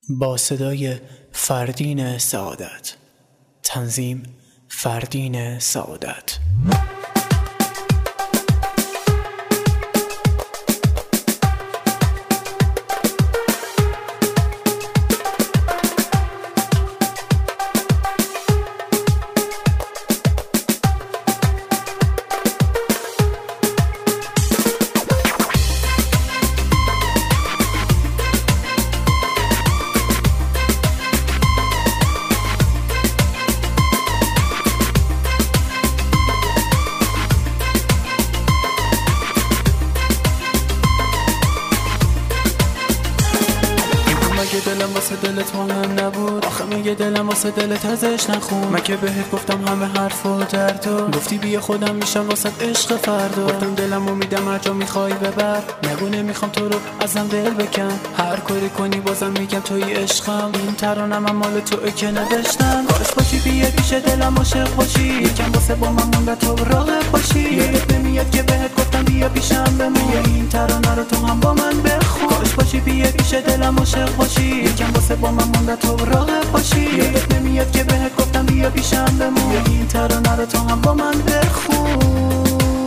با صدای فردین سعادت. تنظیم فردین سعادت. دلم واسه دلت مهم نبود، آخه میگه دلم واسه دلت ازش نخون. من که بهت گفتم همه حرف و دردو، گفتی بیا خودم میشم واسه عشق فردا. گفتم دلمو میدم هر جا میخوای ببر، نگو نمیخوام تو رو ازم دل بکن. هر کاری کنی بازم میگم توی عشقم، این ترانه‌م مال توئه که نوشتم. کاش باشی بیا پیش دلم عاشق باشی، یکم واسه با من مونده تو راغب باشی. یادت نمیاد که بهت گفتم بیا پیشم بمون، این ترانه رو تو هم با من بخون. کاش باشی بیا پیش دلم عاشق باشی، یکم واسه با من مونده تو راغب باشی. یادت نمیاد که بهت گفتم بیا پیشم بمون، این ترانه رو تو هم با من بخون.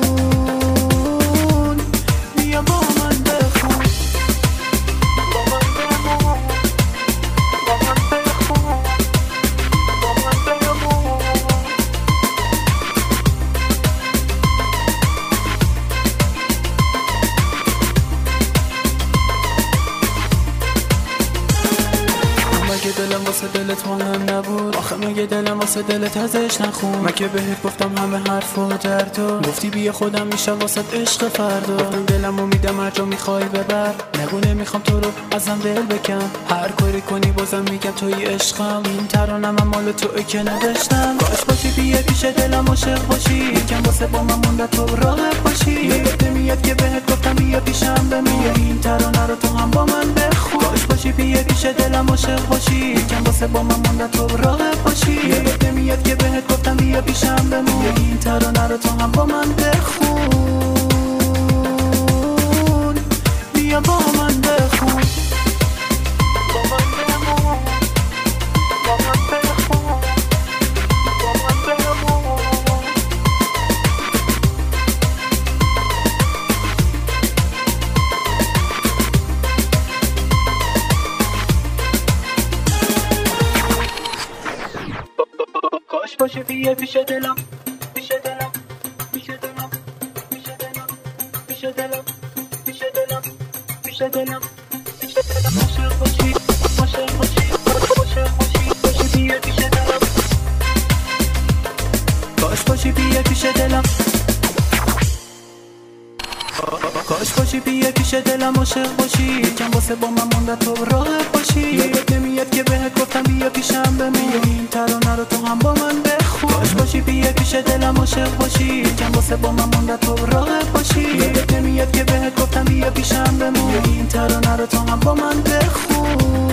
بیا با من بخون، با من بمون، با من بخون، با من بمون. مگه دلم واسه دلت مهم نبود، آخه مگه دلم واسه دلت ازش نخون. من که بهت گفتم همه حرف و دردو، گفتی بیا خودم میشم واسه عشق فردا. گفتم دلمو میدم هر جا میخوای ببر، نگو نمیخوام تو رو ازم دل بکن. هر کاری کنی بازم میگم توی عشقم، این ترانه‌م مال توئه که نوشتم. کاش باشی بیا پیش دلم عاشق باشی، یکم واسه با من مونده تو راغب باشی. یادت نمیاد که بهت گفتم بیا پیشم بمون، این ترانه رو تو هم با من بخون. کاش باشی بیا پیش دلم عاشق باشی، یکم واسه با من مونده تو راغب باشی. یادت نمیاد که بهت گفتم بیا پیشم بمون، این ترانه رو تو هم با من بخون. بیا با من بخون، با من بمون، با من بخون، با من بمون. کاش باشی بیا پیش دلم، پیش دلم، پیش دلم، پیش دلم، پیش دلم، پیش دلم، پیش دلم، پیش دلم. عاشق باشی، عاشق باشی، عاشق باشی، باشی بیا پیش دلم. کاش باشی بیا پیش دلم، کاش باشی بیا پیش دلم عاشق باشی. یکم واسه با من مونده تو راغب باشی. یادت نمیاد که بهت گفتم بیا پیشم بمون، این ترانه رو تو هم با من بخون. کاش باشی بیا پیش دلم عاشق باشی، یکم واسه با من مونده تو راغب باشی. یادت نمیاد که بهت گفتم بیا پیشم بمون، این ترانه رو تو هم با من بخون.